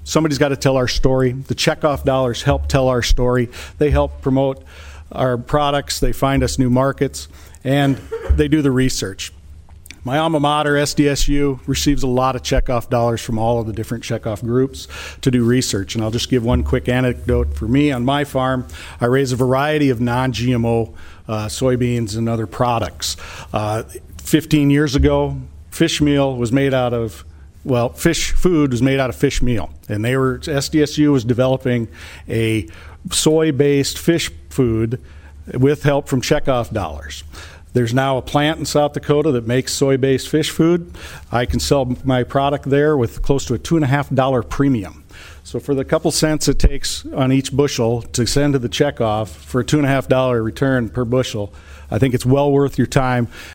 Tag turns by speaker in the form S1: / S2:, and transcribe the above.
S1: somebody's got to tell our story. The checkoff dollars help tell our story. They help promote our products. They find us new markets, and they do the research. My alma mater, SDSU, receives a lot of checkoff dollars from all of the different checkoff groups to do research. And I'll just give one quick anecdote. For me, on my farm, I raise a variety of non-GMO soybeans and other products. 15 years ago, fish meal was made out of, well, fish food was made out of fish meal. And SDSU was developing a soy-based fish food with help from checkoff dollars. There's now a plant in South Dakota that makes soy-based fish food. I can sell my product there with close to a $2.50 premium. So for the couple cents it takes on each bushel to send to the checkoff for a $2.50 return per bushel, I think it's well worth your time.